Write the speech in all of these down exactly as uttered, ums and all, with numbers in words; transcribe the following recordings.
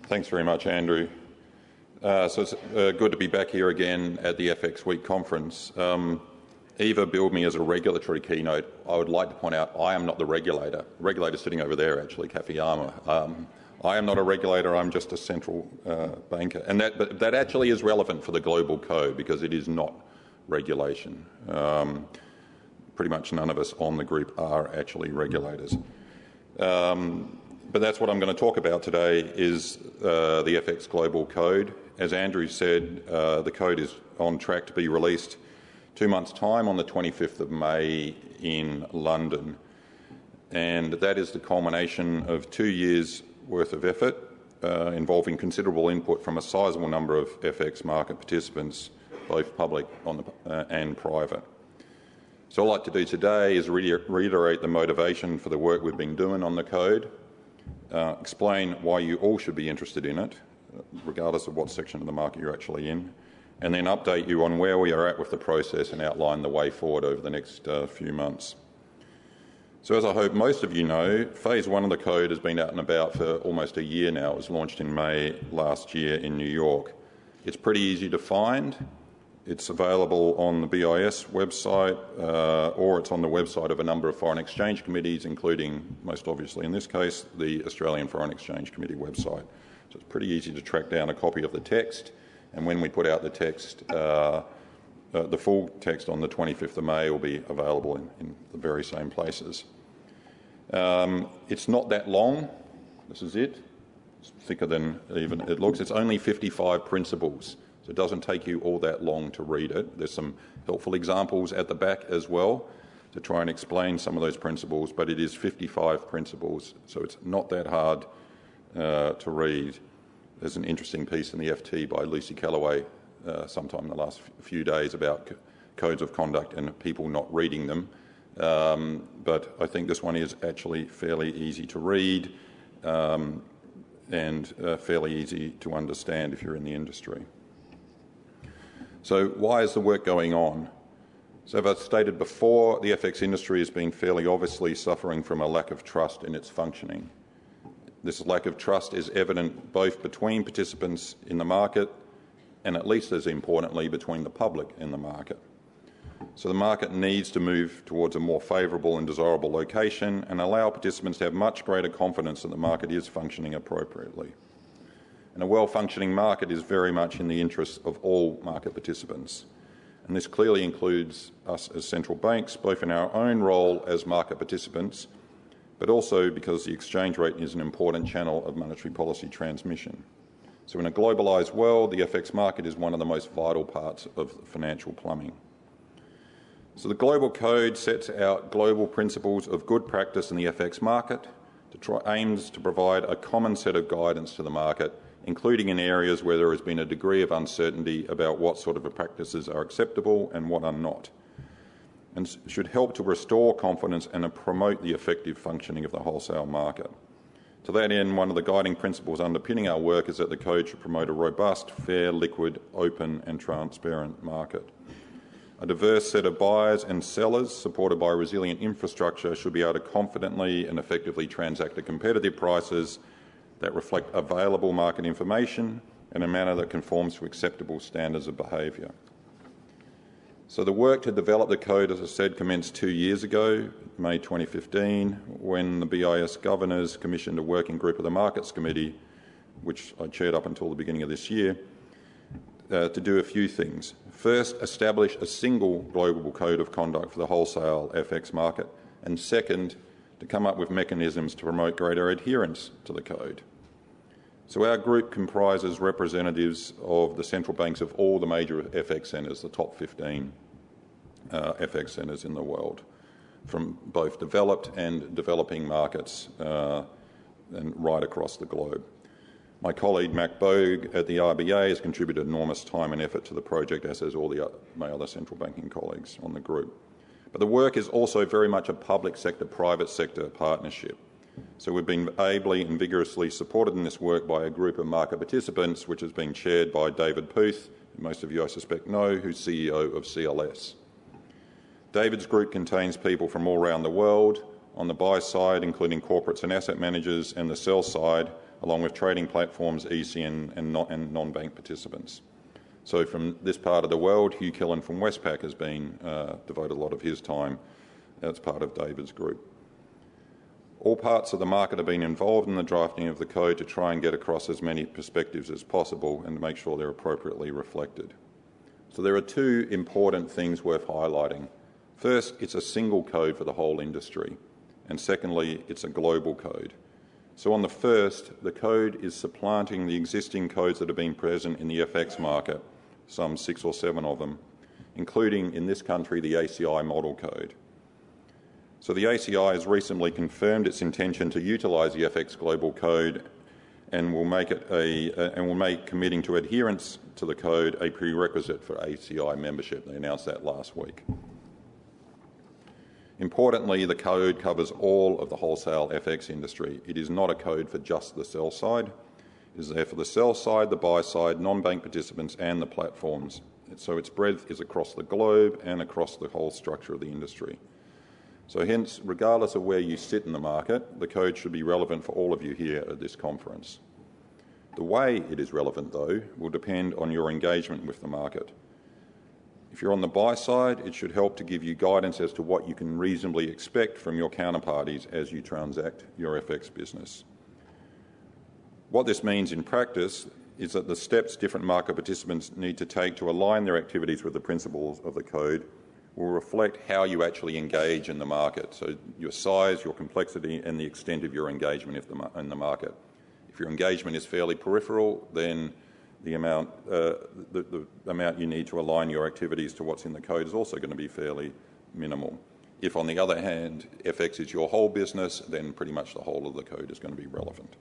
Thanks very much, Andrew. Uh, so it's uh, good to be back here again at the F X Week conference. Um, Eva billed me as a regulatory keynote. I would like to point out I am not the regulator. The regulator sitting over there, actually, Kafiyama. Um, I am not a regulator. I'm just a central uh, banker. And that, but that actually is relevant for the Global Code because it is not regulation. Um, pretty much none of us on the group are actually regulators. Um, but that's what I'm going to talk about today is uh, the F X Global Code. As Andrew said, uh, the code is on track to be released two months' time on the twenty-fifth of May in London. And that is the culmination of two years' worth of effort uh, involving considerable input from a sizable number of F X market participants, both public on the, uh, and private. So all I'd like to do today is re reiterate the motivation for the work we've been doing on the code, uh, explain why you all should be interested in it, regardless of what section of the market you're actually in, and then update you on where we are at with the process and outline the way forward over the next uh, few months. So as I hope most of you know, phase one of the code has been out and about for almost a year now. It was launched in May last year in New York. It's pretty easy to find. It's available on the B I S website uh, or it's on the website of a number of foreign exchange committees, including, most obviously in this case, the Australian Foreign Exchange Committee website. So it's pretty easy to track down a copy of the text, and when we put out the text, uh, uh, the full text on the twenty-fifth of May will be available in, in the very same places. Um, it's not that long. This is it. It's thicker than even it looks. It's only fifty-five principles, so it doesn't take you all that long to read it. There's some helpful examples at the back as well to try and explain some of those principles, but it is fifty-five principles, so it's not that hard Uh, to read. There's an interesting piece in the F T by Lucy Callaway uh, sometime in the last few days about c codes of conduct and people not reading them. Um, but I think this one is actually fairly easy to read um, and uh, fairly easy to understand if you're in the industry. So why is the work going on? So as I've stated before, the F X industry has been fairly obviously suffering from a lack of trust in its functioning. This lack of trust is evident both between participants in the market and, at least as importantly, between the public and the market. So the market needs to move towards a more favourable and desirable location and allow participants to have much greater confidence that the market is functioning appropriately. And a well-functioning market is very much in the interests of all market participants. And this clearly includes us as central banks, both in our own role as market participants, but also because the exchange rate is an important channel of monetary policy transmission. So in a globalised world, the F X market is one of the most vital parts of financial plumbing. So the Global Code sets out global principles of good practice in the F X market, to try, aims to provide a common set of guidance to the market, including in areas where there has been a degree of uncertainty about what sort of practices are acceptable and what are not, and should help to restore confidence and promote the effective functioning of the wholesale market. To that end, one of the guiding principles underpinning our work is that the Code should promote a robust, fair, liquid, open and transparent market. A diverse set of buyers and sellers, supported by resilient infrastructure, should be able to confidently and effectively transact at competitive prices that reflect available market information in a manner that conforms to acceptable standards of behaviour. So the work to develop the code, as I said, commenced two years ago, May twenty fifteen, when the B I S governors commissioned a working group of the Markets Committee, which I chaired up until the beginning of this year, uh, to do a few things. First, establish a single global code of conduct for the wholesale F X market, and second, to come up with mechanisms to promote greater adherence to the code. So our group comprises representatives of the central banks of all the major F X centres, the top fifteen uh, F X centres in the world, from both developed and developing markets uh, and right across the globe. My colleague Mac Bogue at the R B A has contributed enormous time and effort to the project, as has all the other, my other central banking colleagues on the group. But the work is also very much a public sector, private sector partnership. So we've been ably and vigorously supported in this work by a group of market participants, which has been chaired by David Puth, who most of you I suspect know, who's C E O of C L S. David's group contains people from all around the world, on the buy side, including corporates and asset managers, and the sell side, along with trading platforms, E C N and non-bank participants. So from this part of the world, Hugh Killen from Westpac has been uh, devoted a lot of his time as part of David's group. All parts of the market have been involved in the drafting of the code to try and get across as many perspectives as possible and to make sure they're appropriately reflected. So there are two important things worth highlighting. First, it's a single code for the whole industry, and secondly, it's a global code. So on the first, the code is supplanting the existing codes that have been present in the F X market, some six or seven of them, including in this country the A C I model code. So the A C I has recently confirmed its intention to utilise the F X Global Code and will make it a uh, and will make committing to adherence to the code a prerequisite for A C I membership. They announced that last week. Importantly, the code covers all of the wholesale F X industry. It is not a code for just the sell side. It is there for the sell side, the buy side, non-bank participants and the platforms. So its breadth is across the globe and across the whole structure of the industry. So hence, regardless of where you sit in the market, the code should be relevant for all of you here at this conference. The way it is relevant, though, will depend on your engagement with the market. If you're on the buy side, it should help to give you guidance as to what you can reasonably expect from your counterparties as you transact your F X business. What this means in practice is that the steps different market participants need to take to align their activities with the principles of the code will reflect how you actually engage in the market, so your size, your complexity and the extent of your engagement in the market. If your engagement is fairly peripheral, then the amount, uh, the, the amount you need to align your activities to what's in the code is also going to be fairly minimal. If, on the other hand, F X is your whole business, then pretty much the whole of the code is going to be relevant.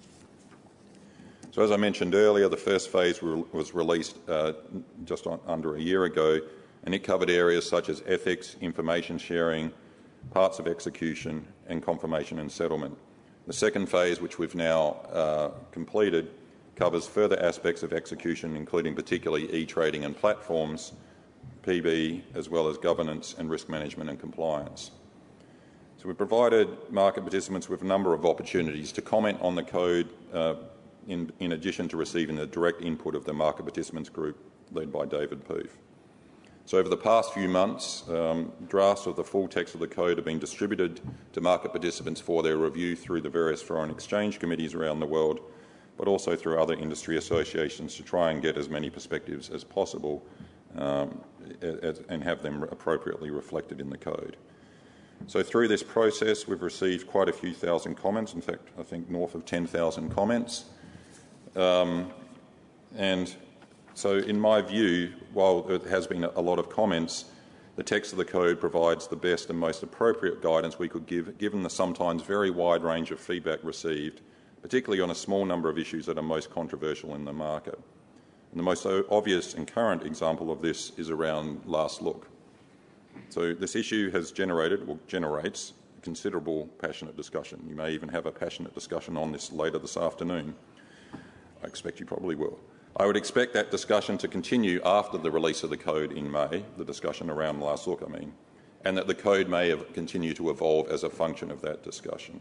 So as I mentioned earlier, the first phase was released uh, just on, under a year ago, and it covered areas such as ethics, information sharing, parts of execution, and confirmation and settlement. The second phase, which we've now uh, completed, covers further aspects of execution, including particularly e-trading and platforms, P B, as well as governance and risk management and compliance. So we provided market participants with a number of opportunities to comment on the code uh, in, in addition to receiving the direct input of the market participants group led by David Poof. So over the past few months, um, drafts of the full text of the code have been distributed to market participants for their review through the various foreign exchange committees around the world, but also through other industry associations to try and get as many perspectives as possible um, as, and have them appropriately reflected in the code. So through this process, we've received quite a few thousand comments, in fact, I think north of ten thousand comments. Um, and so in my view, while there has been a lot of comments, the text of the code provides the best and most appropriate guidance we could give, given the sometimes very wide range of feedback received, particularly on a small number of issues that are most controversial in the market. And the most obvious and current example of this is around last look. So this issue has generated, or generates, considerable passionate discussion. You may even have a passionate discussion on this later this afternoon. I expect you probably will. I would expect that discussion to continue after the release of the code in May, the discussion around last look, I mean, and that the code may have continue to evolve as a function of that discussion.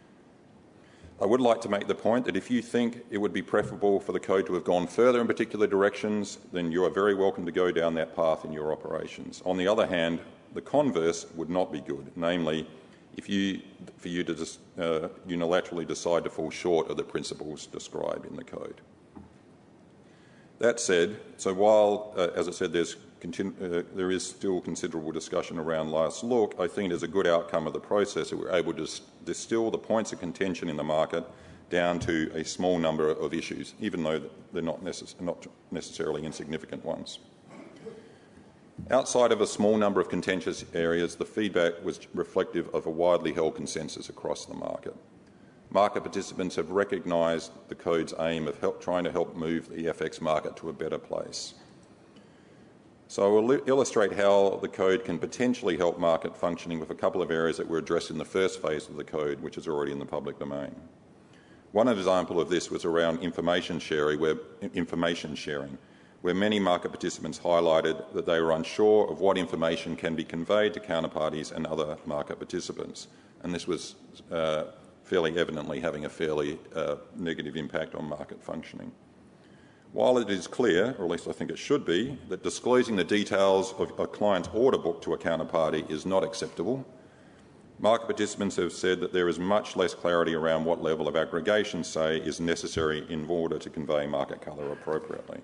I would like to make the point that if you think it would be preferable for the code to have gone further in particular directions, then you are very welcome to go down that path in your operations. On the other hand, the converse would not be good, namely, if you, for you to just, uh, unilaterally decide to fall short of the principles described in the code. That said, so while, uh, as I said, there's uh, there is still considerable discussion around last look, I think it is a good outcome of the process that we're able to distill the points of contention in the market down to a small number of issues, even though they're not, necess not necessarily insignificant ones. Outside of a small number of contentious areas, the feedback was reflective of a widely held consensus across the market. Market participants have recognised the code's aim of help, trying to help move the F X market to a better place. So I will illustrate how the code can potentially help market functioning with a couple of areas that were addressed in the first phase of the code, which is already in the public domain. One example of this was around information sharing, where, information sharing, where many market participants highlighted that they were unsure of what information can be conveyed to counterparties and other market participants, and this was uh, fairly evidently having a fairly uh, negative impact on market functioning. While it is clear, or at least I think it should be, that disclosing the details of a client's order book to a counterparty is not acceptable, market participants have said that there is much less clarity around what level of aggregation, say, is necessary in order to convey market colour appropriately.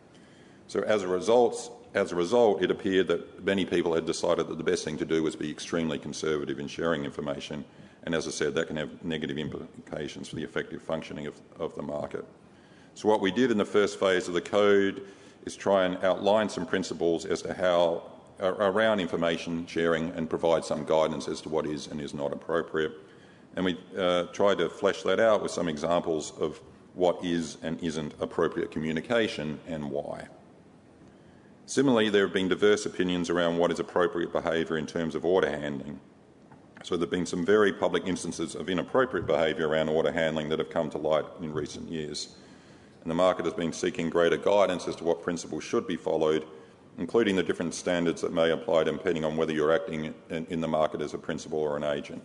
So as a result, as a result, it appeared that many people had decided that the best thing to do was be extremely conservative in sharing information, and as I said, that can have negative implications for the effective functioning of, of the market. So what we did in the first phase of the code is try and outline some principles as to how uh, around information sharing and provide some guidance as to what is and is not appropriate. And we uh, tried to flesh that out with some examples of what is and isn't appropriate communication and why. Similarly, there have been diverse opinions around what is appropriate behaviour in terms of order handling. So there have been some very public instances of inappropriate behaviour around order handling that have come to light in recent years. And the market has been seeking greater guidance as to what principles should be followed, including the different standards that may apply depending on whether you're acting in, in the market as a principal or an agent.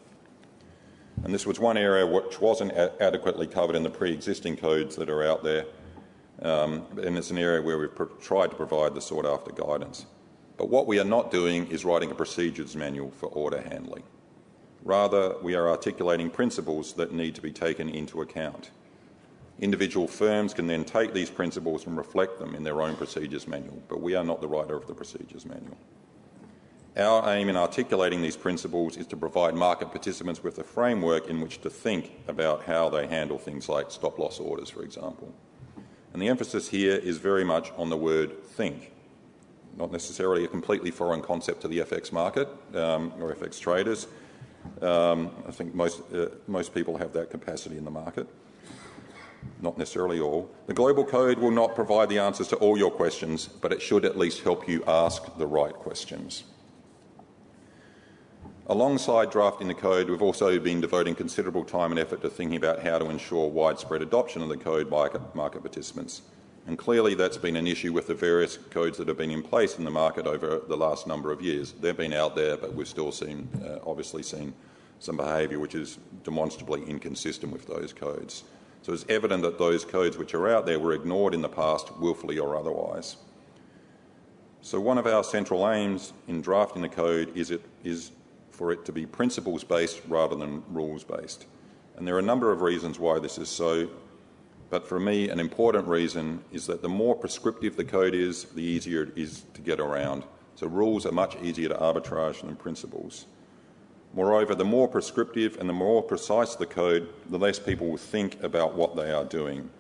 And this was one area which wasn't a- adequately covered in the pre-existing codes that are out there, um, and it's an area where we've pr- tried to provide the sought-after guidance. But what we are not doing is writing a procedures manual for order handling. Rather, we are articulating principles that need to be taken into account. Individual firms can then take these principles and reflect them in their own procedures manual, but we are not the writer of the procedures manual. Our aim in articulating these principles is to provide market participants with a framework in which to think about how they handle things like stop-loss orders, for example. And the emphasis here is very much on the word think, not necessarily a completely foreign concept to the F X market um, or F X traders. Um, I think most, uh, most people have that capacity in the market. Not necessarily all. The Global Code will not provide the answers to all your questions, but it should at least help you ask the right questions. Alongside drafting the code, we've also been devoting considerable time and effort to thinking about how to ensure widespread adoption of the code by market participants. And clearly that's been an issue with the various codes that have been in place in the market over the last number of years. They've been out there, but we've still seen, uh, obviously seen some behaviour which is demonstrably inconsistent with those codes. So it's evident that those codes which are out there were ignored in the past, willfully or otherwise. So one of our central aims in drafting the code is, it, is for it to be principles-based rather than rules-based. And there are a number of reasons why this is so, but for me an important reason is that the more prescriptive the code is, the easier it is to get around. So rules are much easier to arbitrage than principles. Moreover, the more prescriptive and the more precise the code, the less people will think about what they are doing.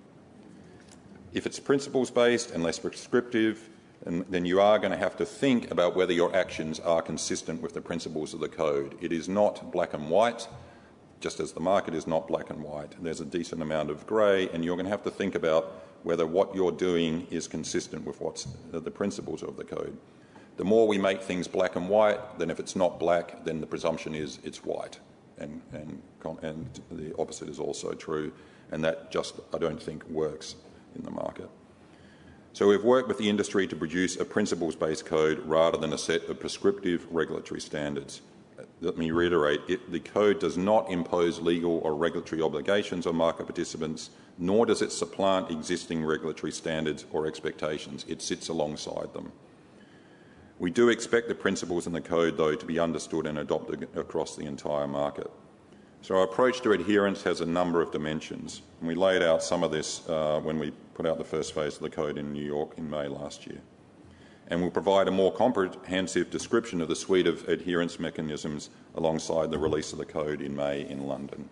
If it's principles-based and less prescriptive, then you are going to have to think about whether your actions are consistent with the principles of the code. It is not black and white, just as the market is not black and white. There's a decent amount of grey, and you're going to have to think about whether what you're doing is consistent with what's the principles of the code. The more we make things black and white, then if it's not black, then the presumption is it's white. And, and, and the opposite is also true, and that just, I don't think, works in the market. So we've worked with the industry to produce a principles-based code rather than a set of prescriptive regulatory standards. Let me reiterate, it, the code does not impose legal or regulatory obligations on market participants, nor does it supplant existing regulatory standards or expectations. It sits alongside them. We do expect the principles in the code, though, to be understood and adopted across the entire market. So our approach to adherence has a number of dimensions, and we laid out some of this uh, when we put out the first phase of the code in New York in May last year. And we'll provide a more comprehensive description of the suite of adherence mechanisms alongside the release of the code in May in London.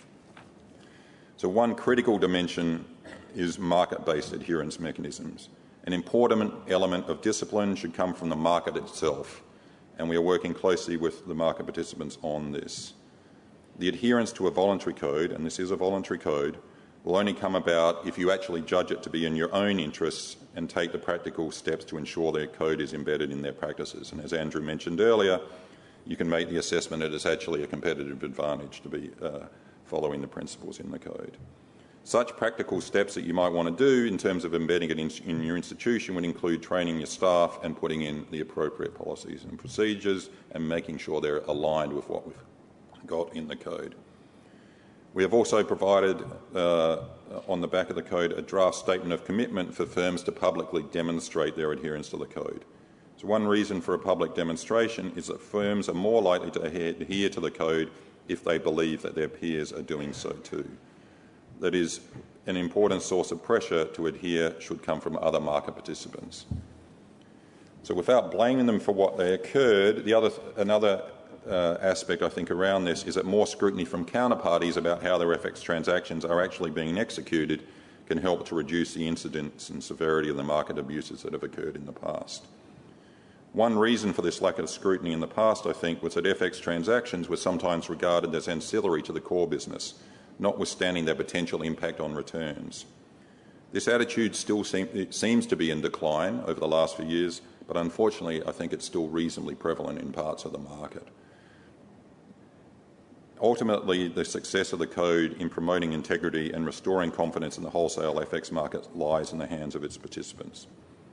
So one critical dimension is market-based adherence mechanisms. An important element of discipline should come from the market itself, and we are working closely with the market participants on this. The adherence to a voluntary code, and this is a voluntary code, will only come about if you actually judge it to be in your own interests and take the practical steps to ensure their code is embedded in their practices. And as Andrew mentioned earlier, you can make the assessment that it's actually a competitive advantage to be uh, following the principles in the code. Such practical steps that you might want to do in terms of embedding it in, in your institution would include training your staff and putting in the appropriate policies and procedures and making sure they're aligned with what we've got in the code. We have also provided, uh, on the back of the code, a draft statement of commitment for firms to publicly demonstrate their adherence to the code. So one reason for a public demonstration is that firms are more likely to adhere to the code if they believe that their peers are doing so too. That is, an important source of pressure to adhere should come from other market participants. So without blaming them for what they occurred, the other, another uh, aspect I think around this is that more scrutiny from counterparties about how their F X transactions are actually being executed can help to reduce the incidence and severity of the market abuses that have occurred in the past. One reason for this lack of scrutiny in the past, I think, was that F X transactions were sometimes regarded as ancillary to the core business, notwithstanding their potential impact on returns. This attitude still seem, seems to be in decline over the last few years, but unfortunately I think it's still reasonably prevalent in parts of the market. Ultimately, the success of the code in promoting integrity and restoring confidence in the wholesale F X market lies in the hands of its participants.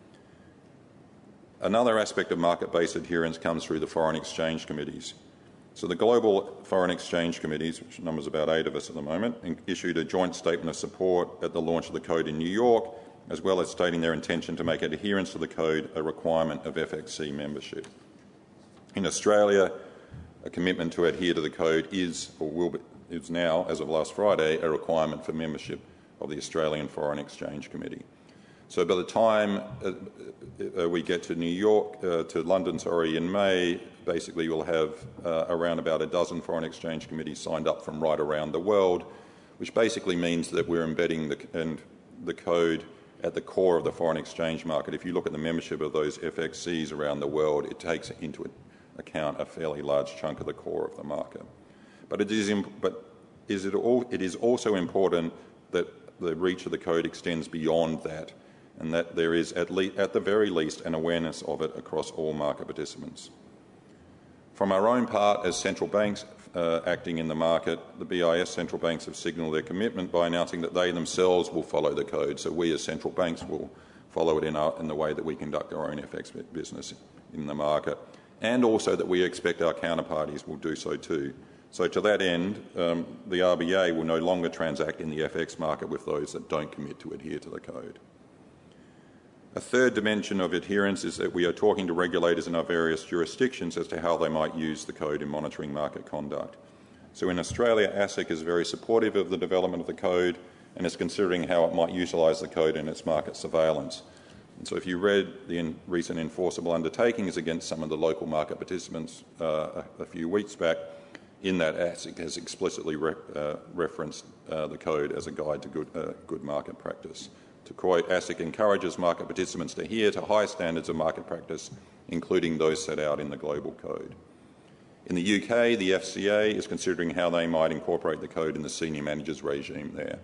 Another aspect of market-based adherence comes through the foreign exchange committees. So the global foreign exchange committees, which numbers about eight of us at the moment, issued a joint statement of support at the launch of the code in New York, as well as stating their intention to make adherence to the code a requirement of F X C membership. In Australia, a commitment to adhere to the code is, or will be, is now, as of last Friday, a requirement for membership of the Australian Foreign Exchange Committee. So by the time uh, uh, we get to New York, uh, to London, sorry, in May, basically we'll have uh, around about a dozen foreign exchange committees signed up from right around the world, which basically means that we're embedding the, and the code at the core of the foreign exchange market. If you look at the membership of those F X Cs around the world, it takes into account a fairly large chunk of the core of the market. But it is, imp but is it, all, it is also important that the reach of the code extends beyond that, and that there is at, at the very least an awareness of it across all market participants. From our own part, as central banks uh, acting in the market, the B I S central banks have signalled their commitment by announcing that they themselves will follow the code. So we as central banks will follow it in, our, in the way that we conduct our own F X business in the market, and also that we expect our counterparties will do so too. So to that end, um, the R B A will no longer transact in the F X market with those that don't commit to adhere to the code. A third dimension of adherence is that we are talking to regulators in our various jurisdictions as to how they might use the code in monitoring market conduct. So in Australia, ASIC is very supportive of the development of the code and is considering how it might utilise the code in its market surveillance. And so if you read the in recent enforceable undertakings against some of the local market participants uh, a, a few weeks back, in that ASIC has explicitly re uh, referenced uh, the code as a guide to good, uh, good market practice. To quote, ASIC encourages market participants to adhere to high standards of market practice, including those set out in the global code. In the U K, the F C A is considering how they might incorporate the code in the senior managers regime there.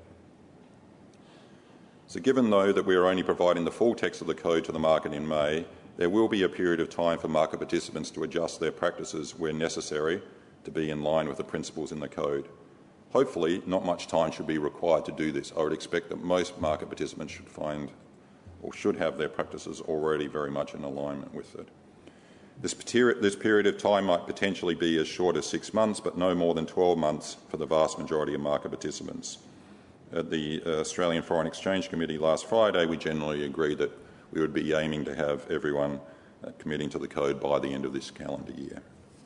So given, though, that we are only providing the full text of the code to the market in May, there will be a period of time for market participants to adjust their practices where necessary to be in line with the principles in the code. Hopefully, not much time should be required to do this. I would expect that most market participants should find or should have their practices already very much in alignment with it. This, this period of time might potentially be as short as six months, but no more than twelve months for the vast majority of market participants. At the uh, Australian Foreign Exchange Committee last Friday, we generally agreed that we would be aiming to have everyone uh, committing to the code by the end of this calendar year.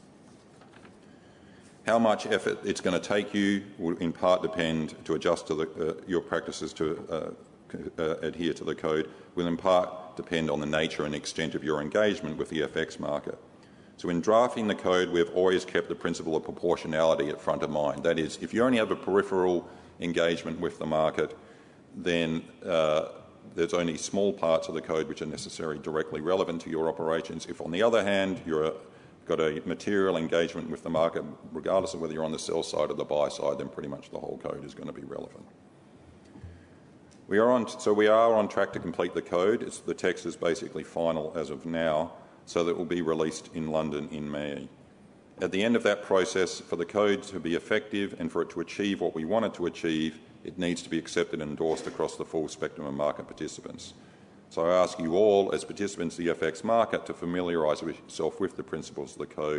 How much effort it's going to take you will in part depend to adjust to the, uh, your practices to uh, uh, adhere to the code, will in part depend on the nature and extent of your engagement with the F X market. So in drafting the code, we've always kept the principle of proportionality at front of mind. That is, if you only have a peripheral engagement with the market, then uh, there's only small parts of the code which are necessarily directly relevant to your operations. If, on the other hand, you're got a material engagement with the market, regardless of whether you're on the sell side or the buy side, then pretty much the whole code is going to be relevant. We are on, so we are on track to complete the code. It's, the text is basically final as of now, so that it will be released in London in May. At the end of that process, for the code to be effective and for it to achieve what we want it to achieve, it needs to be accepted and endorsed across the full spectrum of market participants. So I ask you all, as participants in the F X market, to familiarise yourself with the principles of the code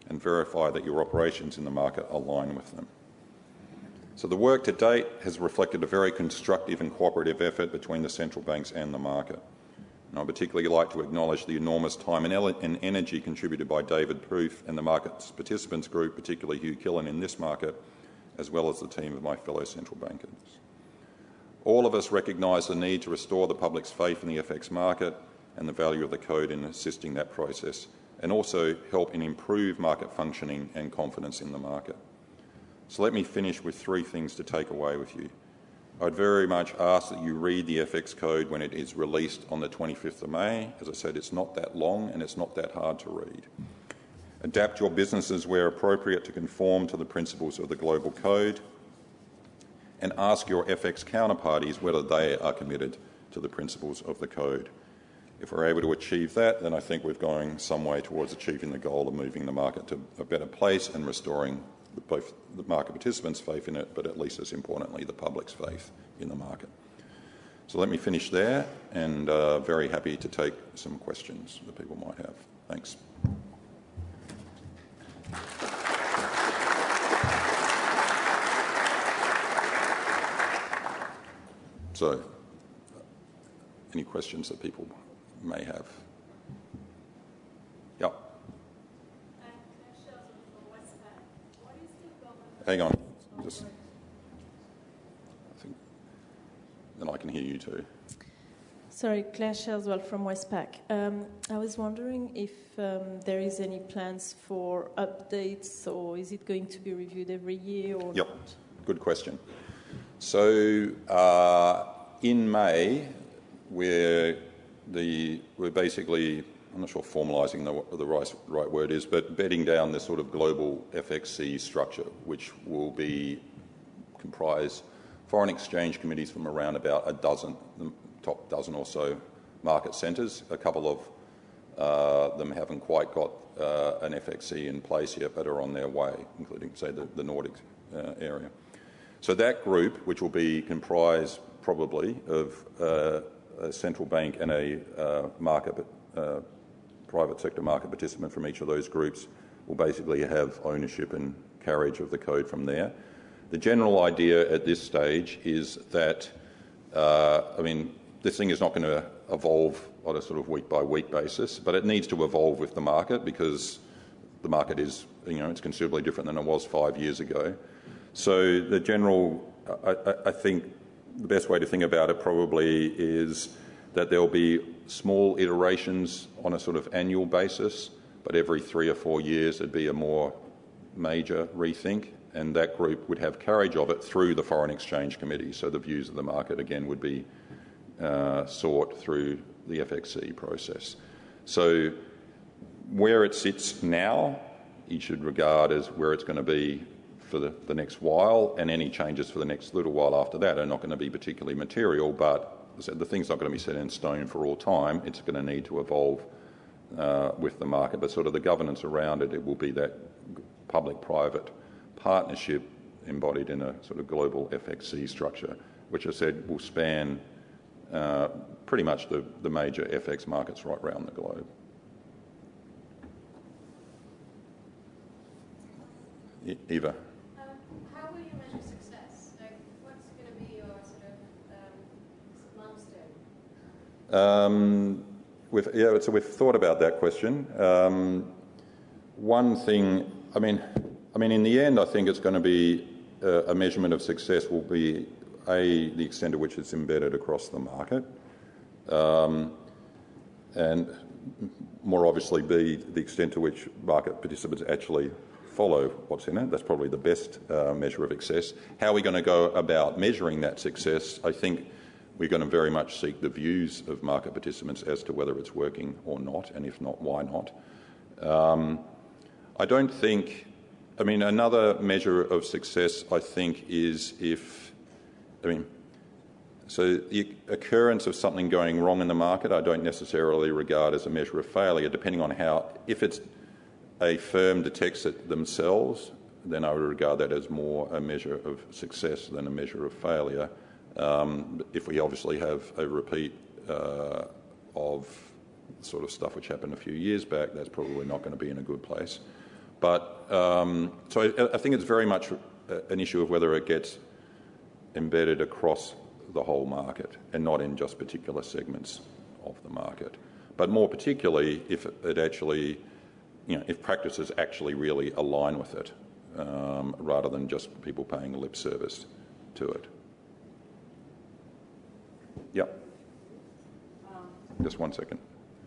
and verify that your operations in the market align with them. So the work to date has reflected a very constructive and cooperative effort between the central banks and the market. And I'd particularly like to acknowledge the enormous time and, and energy contributed by David Proof and the market's participants group, particularly Hugh Killen in this market, as well as the team of my fellow central bankers. All of us recognise the need to restore the public's faith in the F X market and the value of the code in assisting that process, and also help in improve market functioning and confidence in the market. So let me finish with three things to take away with you. I'd very much ask that you read the F X code when it is released on the twenty-fifth of May. As I said, it's not that long and it's not that hard to read. Adapt your businesses where appropriate to conform to the principles of the global code, and ask your F X counterparties whether they are committed to the principles of the code. If we're able to achieve that, then I think we're going some way towards achieving the goal of moving the market to a better place and restoring both the market participants' faith in it, but at least as importantly, the public's faith in the market. So let me finish there, and uh, very happy to take some questions that people might have. Thanks. So, any questions that people may have? Yep. Hang on. Just, I think, then I can hear you too. Sorry, Claire Shelswell from Westpac. Um, I was wondering if um, there is any plans for updates, or is it going to be reviewed every year or yep. not? Good question. So uh, in May, we're, the, we're basically, I'm not sure formalising the, the right, right word is, but bedding down this sort of global F X C structure, which will be comprise foreign exchange committees from around about a dozen, the top dozen or so market centres. A couple of uh, them haven't quite got uh, an F X C in place yet, but are on their way, including, say, the, the Nordic uh, area. So that group, which will be comprised probably of uh, a central bank and a uh, market, uh, private sector market participant from each of those groups, will basically have ownership and carriage of the code from there. The general idea at this stage is that, uh, I mean, this thing is not going to evolve on a sort of week-by-week basis, but it needs to evolve with the market, because the market is, you know, it's considerably different than it was five years ago. So the general, I, I think the best way to think about it probably is that there'll be small iterations on a sort of annual basis, but every three or four years there'd be a more major rethink, and that group would have carriage of it through the Foreign Exchange Committee. So the views of the market, again, would be uh, sought through the F X C process. So where it sits now, you should regard as where it's going to be for the, the next while, and any changes for the next little while after that are not going to be particularly material, but as I said, the thing's not going to be set in stone for all time. It's going to need to evolve uh, with the market, but sort of the governance around it, it will be that public-private partnership embodied in a sort of global F X C structure, which I said will span uh, pretty much the, the major F X markets right around the globe. Eva. Um, how will you measure success? Like, what's going to be your sort of um, milestone? Um, we've, yeah, so we've thought about that question. Um, one thing, I mean, I mean, in the end, I think it's going to be uh, a measurement of success will be a the extent to which it's embedded across the market, um, and more obviously b the extent to which market participants actually follow what's in it. That's probably the best uh, measure of success. How are we going to go about measuring that success? I think we're going to very much seek the views of market participants as to whether it's working or not, and if not, why not. Um, I don't think, I mean, another measure of success, I think, is if, I mean, so the occurrence of something going wrong in the market, I don't necessarily regard as a measure of failure, depending on how, if it's a firm detects it themselves, then I would regard that as more a measure of success than a measure of failure. Um, if we obviously have a repeat uh, of sort of stuff which happened a few years back, that's probably not going to be in a good place. But um, so I, I think it's very much an issue of whether it gets embedded across the whole market and not in just particular segments of the market. But more particularly, if it actually, you know, if practices actually really align with it, um, rather than just people paying lip service to it. Yep. Um, just one second.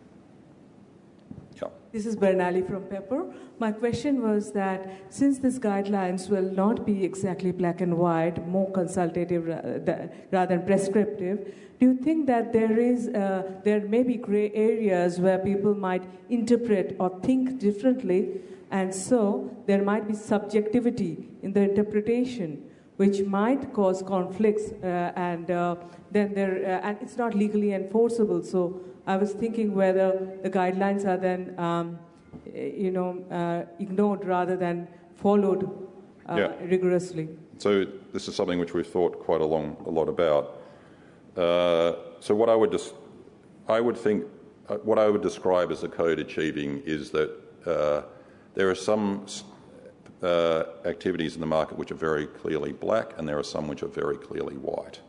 Yeah. This is Bernali from Pepper. My question was that since these guidelines will not be exactly black and white, more consultative rather than prescriptive, do you think that there is uh, there may be gray areas where people might interpret or think differently, and so there might be subjectivity in the interpretation, which might cause conflicts, uh, and uh, then there uh, and it's not legally enforceable. So I was thinking whether the guidelines are then, um, you know, uh, ignored rather than followed uh, yeah. rigorously. So this is something which we've thought quite a long, a lot about. Uh, so what I would just, I would think, uh, what I would describe as the code achieving is that uh, there are some uh, activities in the market which are very clearly black, and there are some which are very clearly white.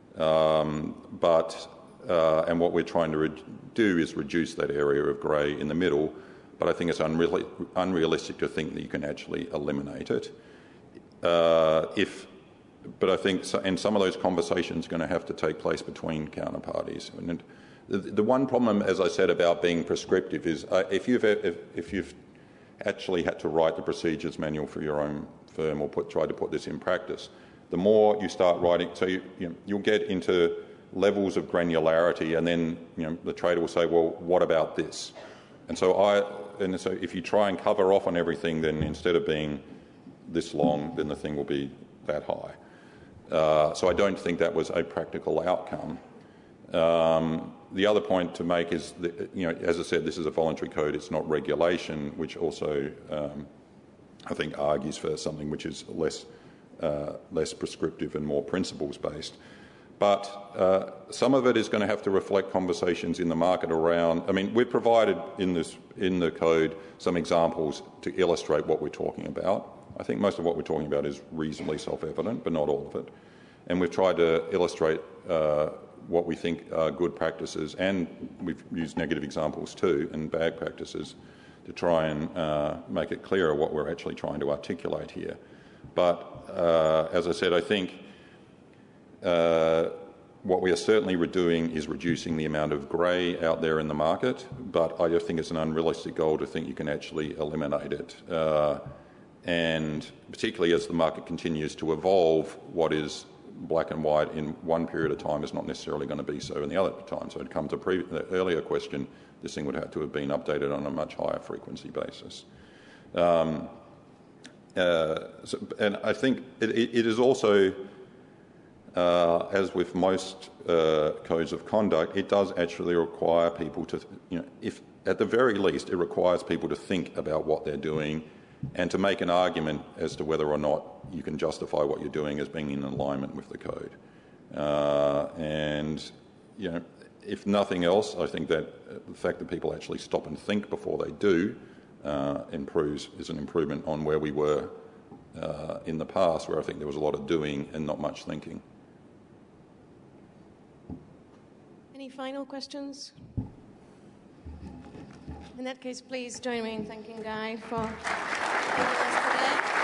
Um, but Uh, and what we're trying to re- do is reduce that area of grey in the middle, but I think it's unreal- unrealistic to think that you can actually eliminate it. Uh, if, but I think, so, and some of those conversations are going to have to take place between counterparties. And the, the one problem, as I said, about being prescriptive is uh, if you've if, if you've actually had to write the procedures manual for your own firm or put, try to put this in practice, the more you start writing, so you, you know, you'll get into levels of granularity, and then you know the trader will say, well, what about this? And so I and so if you try and cover off on everything, then instead of being this long, then the thing will be that high. Uh, so I don't think that was a practical outcome. Um, the other point to make is that, you know, as I said, this is a voluntary code, it's not regulation, which also um, I think argues for something which is less uh, less prescriptive and more principles based. But uh, some of it is going to have to reflect conversations in the market around. I mean, we've provided in this in the code some examples to illustrate what we're talking about. I think most of what we're talking about is reasonably self-evident, but not all of it. And we've tried to illustrate uh, what we think are good practices, and we've used negative examples too, and bad practices, to try and uh, make it clearer what we're actually trying to articulate here. But uh, as I said, I think. Uh, what we are certainly doing is reducing the amount of grey out there in the market, but I just think it's an unrealistic goal to think you can actually eliminate it. Uh, and particularly as the market continues to evolve, what is black and white in one period of time is not necessarily going to be so in the other time. So to come to pre- the earlier question, this thing would have to have been updated on a much higher frequency basis. Um, uh, so, and I think it, it is also... Uh, as with most uh, codes of conduct, it does actually require people to, you know, if at the very least, it requires people to think about what they're doing and to make an argument as to whether or not you can justify what you're doing as being in alignment with the code. Uh, and, you know, if nothing else, I think that the fact that people actually stop and think before they do uh, improves, is an improvement on where we were uh, in the past, where I think there was a lot of doing and not much thinking. Any final questions? In that case, please join me in thanking Guy for joining us today.